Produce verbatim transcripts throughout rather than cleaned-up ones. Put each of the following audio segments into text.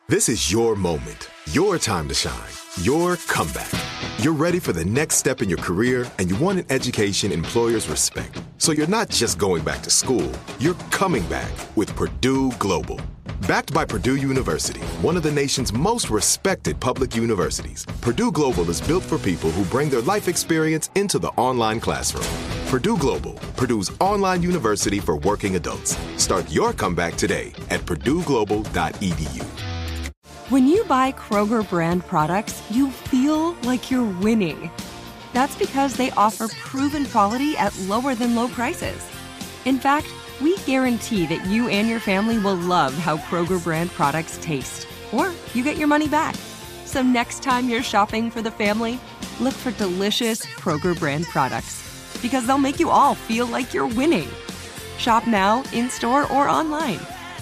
This is your moment, your time to shine, your comeback. You're ready for the next step in your career, and you want an education employers respect. So you're not just going back to school, you're coming back with Purdue Global. Backed by Purdue University, one of the nation's most respected public universities, Purdue Global is built for people who bring their life experience into the online classroom. Purdue Global, Purdue's online university for working adults. Start your comeback today at purdue global dot e d u. When you buy Kroger brand products, you feel like you're winning. That's because they offer proven quality at lower than low prices. In fact, we guarantee that you and your family will love how Kroger brand products taste, or you get your money back. So next time you're shopping for the family, look for delicious Kroger brand products, because they'll make you all feel like you're winning. Shop now, in-store, or online.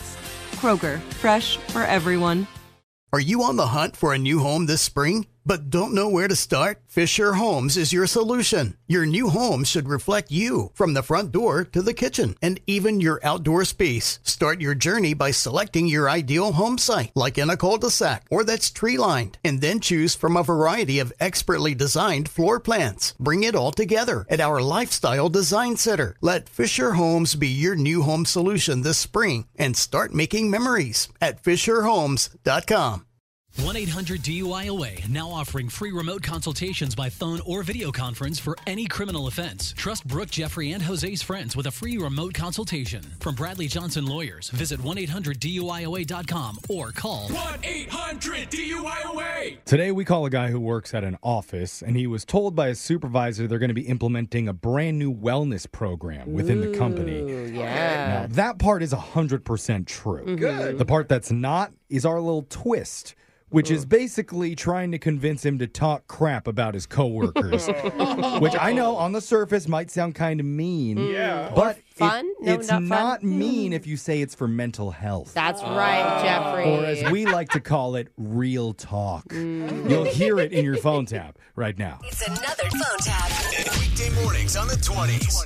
Kroger, fresh for everyone. Are you on the hunt for a new home this spring, but don't know where to start? Fisher Homes is your solution. Your new home should reflect you, from the front door to the kitchen, and even your outdoor space. Start your journey by selecting your ideal home site, like in a cul-de-sac or that's tree-lined, and then choose from a variety of expertly designed floor plans. Bring it all together at our Lifestyle Design Center. Let Fisher Homes be your new home solution this spring, and start making memories at fisher homes dot com. one eight hundred D U I O A now offering free remote consultations by phone or video conference for any criminal offense. Trust Brooke, Jeffrey, and Jose's friends with a free remote consultation. From Bradley Johnson Lawyers, visit one eight hundred D U I O A dot com or call one eight hundred D U I O A. Today we call a guy who works at an office, and he was told by his supervisor they're going to be implementing a brand new wellness program within Ooh, the company. Yeah. Now, that part is one hundred percent true. Mm-hmm. Good. The part that's not is our little twist, which is basically trying to convince him to talk crap about his coworkers, which I know on the surface might sound kind of mean. Yeah. But Or fun? It, No, it's not not, fun? mean if you say it's for mental health. That's right, Jeffrey. Or as we like to call it, real talk. You'll hear it in your phone tap right now. It's another phone tap. Weekday mornings on the twenties.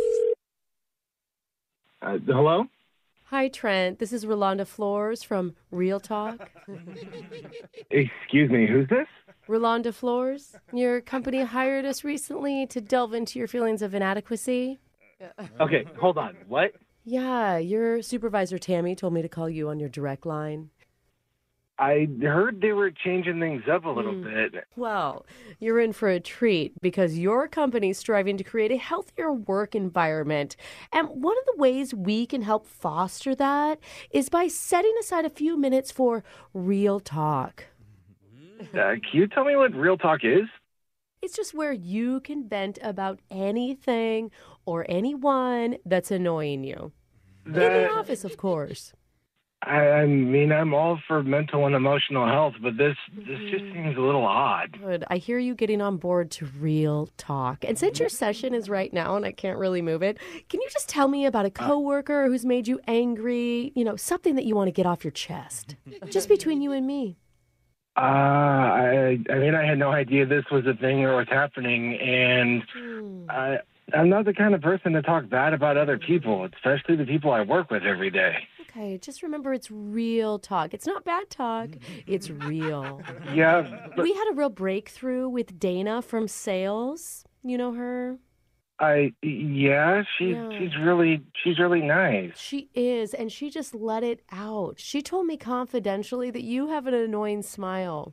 Uh, hello? Hi, Trent. This is Rolanda Flores from Real Talk. Excuse me, who's this? Rolanda Flores, your company hired us recently to delve into your feelings of inadequacy. Okay, hold on. What? Yeah, your supervisor, Tammy, told me to call you on your direct line. I heard they were changing things up a little Mm. bit. Well, you're in for a treat because your company's striving to create a healthier work environment. And one of the ways we can help foster that is by setting aside a few minutes for real talk. Uh, can you tell me what real talk is? It's just where you can vent about anything or anyone that's annoying you. In That- the office, of course. I, I mean, I'm all for mental and emotional health, but this this just seems a little odd. Good. I hear you getting on board to real talk. And since your session is right now and I can't really move it, can you just tell me about a coworker who's made you angry? You know, something that you want to get off your chest. Just between you and me. Uh, I, I mean, I had no idea this was a thing or what's happening, and I, I'm not the kind of person to talk bad about other people, especially the people I work with every day. Okay, just remember it's real talk. It's not bad talk. It's real. Yeah, but We had a real breakthrough with Dana from sales. You know her? I yeah, she's Yeah. she's really she's really nice. She is, and she just let it out. She told me confidentially that you have an annoying smile.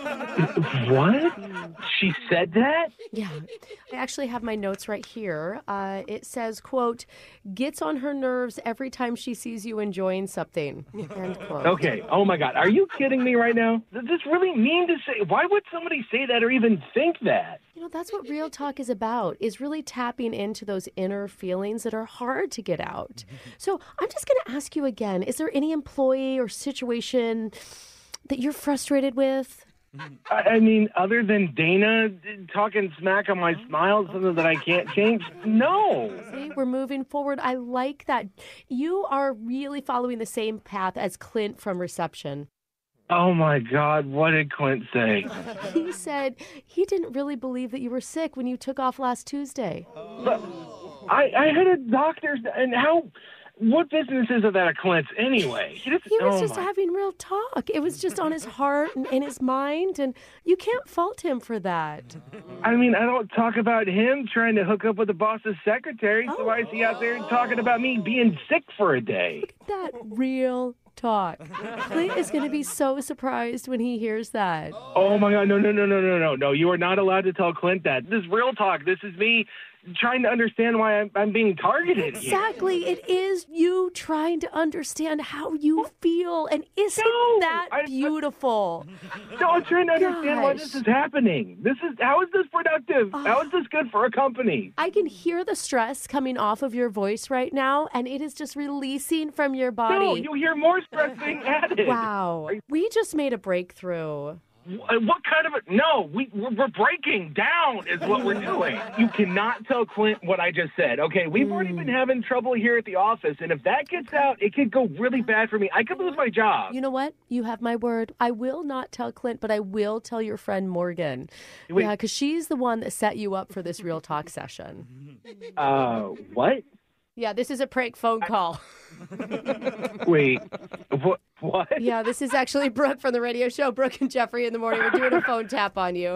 What? She said that? Yeah. I actually have my notes right here. Uh, it says, quote, gets on her nerves every time she sees you enjoying something, end quote. Okay. Oh my God. Are you kidding me right now? Is this really mean to say? Why would somebody say that or even think that? You know, that's what real talk is about, is really tapping into those inner feelings that are hard to get out. So I'm just going to ask you again, is there any employee or situation that you're frustrated with? I I mean, other than Dana talking smack on my smile, something that I can't change? No. See, we're moving forward. I like that. You are really following the same path as Clint from reception. Oh my God, what did Clint say? He said he didn't really believe that you were sick when you took off last Tuesday. But I, I had a doctor's, and how What businesses are that of Clint's anyway? He, just, he was oh just my. having real talk. It was just on his heart and in his mind, and you can't fault him for that. I mean, I don't talk about him trying to hook up with the boss's secretary, so Oh. why is he out there talking about me being sick for a day? That real talk. Clint is going to be so surprised when he hears that. Oh my God, no, no, no, no, no, no, no. You are not allowed to tell Clint that. This is real talk. This is me trying to understand why I'm, I'm being targeted here. Exactly. It is you trying to understand how you feel. And isn't No, that I- beautiful? No, I'm trying to understand why Gosh. this is happening. This is how is this productive? How is this good for a company? I can hear the stress coming off of your voice right now, and it is just releasing from your body. No, you hear more stress being added. Wow. We just made a breakthrough. Wh- What kind of a... No, we, we're we're breaking down is what we're doing. You cannot tell Clint what I just said, okay? We've Mm. already been having trouble here at the office, and if that gets out, it could go really bad for me. I could lose my job. You know what? You have my word. I will not tell Clint, but I will tell your friend Morgan. Wait. Yeah, because she's the one that set you up for this real talk session. Uh, what? Yeah, this is a prank phone call. Wait, what? What? Yeah, this is actually Brooke from the radio show, Brooke and Jeffrey in the Morning. We're doing a phone tap on you.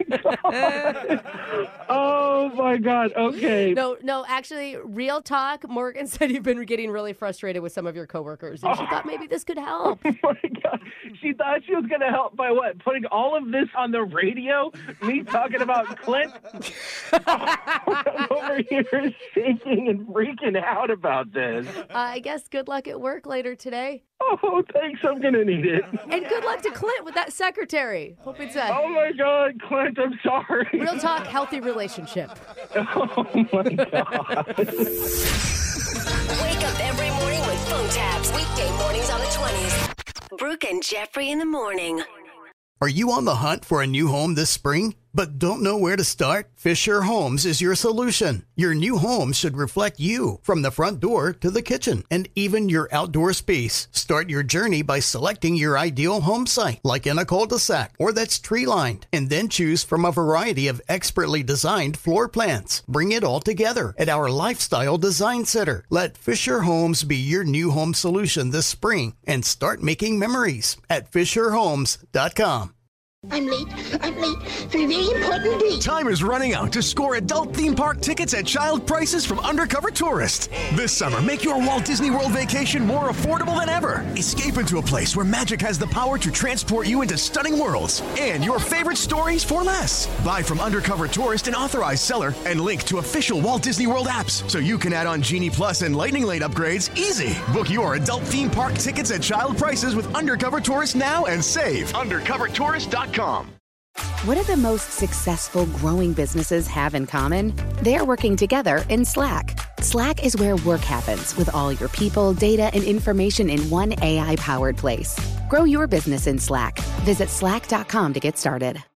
Oh, my God. Okay. No, no, actually, real talk. Morgan said you've been getting really frustrated with some of your coworkers, and she thought maybe this could help. Oh, my God. She thought she was going to help by what? Putting all of this on the radio? Me talking about Clint? I'm over here shaking and freaking out about this. Uh, I guess good luck at work later today. Oh, thanks. I'm going to need it. And good luck to Clint with that secretary. Hope it's a Oh, my God. Clint, I'm sorry. real talk, healthy relationship. Oh, my God. Wake up every morning with phone taps. Weekday mornings on the twenties. Brooke and Jeffrey in the morning. Are you on the hunt for a new home this spring, but don't know where to start? Fisher Homes is your solution. Your new home should reflect you, from the front door to the kitchen and even your outdoor space. Start your journey by selecting your ideal home site, like in a cul-de-sac or that's tree-lined, and then choose from a variety of expertly designed floor plans. Bring it all together at our Lifestyle Design Center. Let Fisher Homes be your new home solution this spring and start making memories at fisher homes dot com. I'm late. I'm late for a very important date. Time is running out to score adult theme park tickets at child prices from Undercover Tourist. This summer, make your Walt Disney World vacation more affordable than ever. Escape into a place where magic has the power to transport you into stunning worlds and your favorite stories for less. Buy from Undercover Tourist, an authorized seller, and link to official Walt Disney World apps so you can add on Genie Plus and Lightning Lane upgrades easy. Book your adult theme park tickets at child prices with Undercover Tourist now and save. undercover tourist dot com. What do the most successful growing businesses have in common? They're working together in Slack. Slack is where work happens, with all your people, data, and information in one A I-powered place. Grow your business in Slack. Visit slack dot com to get started.